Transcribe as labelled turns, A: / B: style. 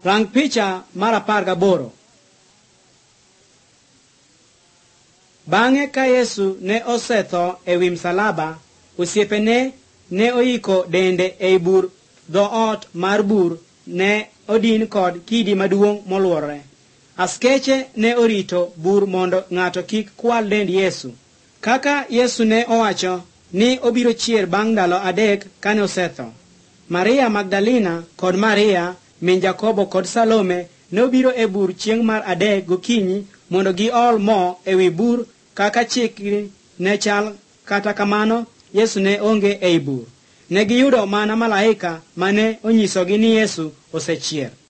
A: Rang picha mar 18. Bang'e ka Yesu ne osetho e wi msalaba, osiepene ne oyiko dende ei bur dhoot mar bur ne odin kod kidi maduong' moluorore. Askeche ne orito bur mondo ng'ato kik kwal dend Yesu. Kaka Yesu ne owacho ni obiro chier bang' ndalo 3 kane osetho. Maria Magdalena kod Maria min Jakobo kod Salome ne obiro e bur chieng' mar 3 gokinyi mondo giol mo e wi bur kaka chik ne chal. Kata kamano Yesu ne onge ei bur. Ne giyudo mana malaika mane onyisogi ni Yesu osechier.